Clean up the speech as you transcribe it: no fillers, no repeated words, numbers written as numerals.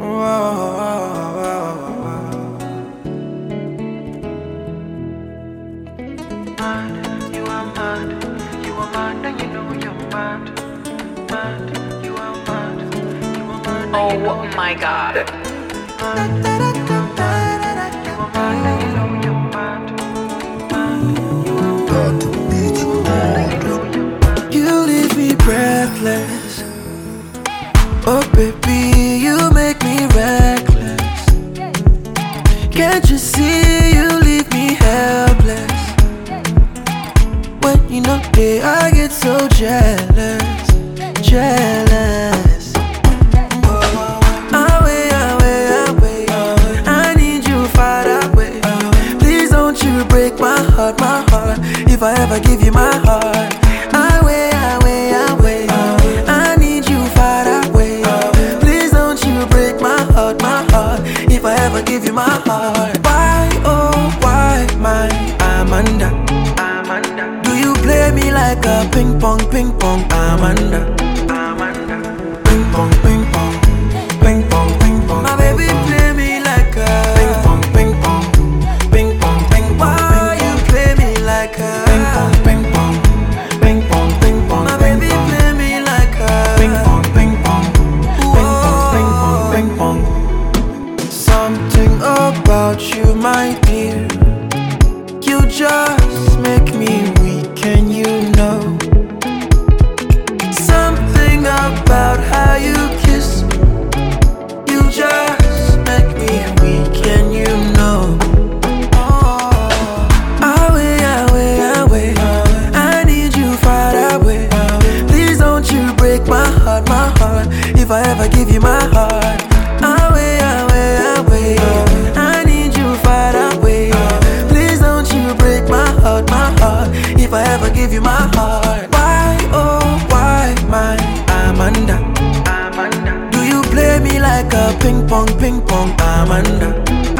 Mad, you are mad. You are mad and you know you're mad. Mad, you are mad. You are mad and you know Oh my God. mad. You are mad. You are mad and you know you're mad. Mad, you are mad. You are mad and you know you're mad. You leave me breathless. Oh baby, you make me reckless. Can't you see you leave me helpless? When you know that I get so jealous, jealous. Away, away, away. I need you far away. Please don't you break my heart, my heart. If I ever give you my heart. Away, away, away. I need you far away. Please don't you break my heart, my heart. If I ever give you my heart. Why, oh, why, my Amanda? Amanda, Do you play me like a ping pong, Amanda? Amanda, Ping pong, ping pong, ping pong, ping pong. My baby play me like a ping pong, ping pong, ping pong, ping pong. Why you play me like a ping pong, ping pong, ping pong, ping pong? My baby play me like a ping pong, ping pong, ping pong, ping pong, ping pong. Something about you, my dear. You just make me weak, and you know. Something about how you kiss me. You just make me weak, and you know. Away, away, away. I need you far away. Please don't you break my heart, my heart. If I ever give you my heart. Away, away, away. I need you far away. Please don't you break my heart, my heart. If I ever give you my heart. Why, oh, why, my Amanda? Amanda, Do you play me like a ping pong, Amanda?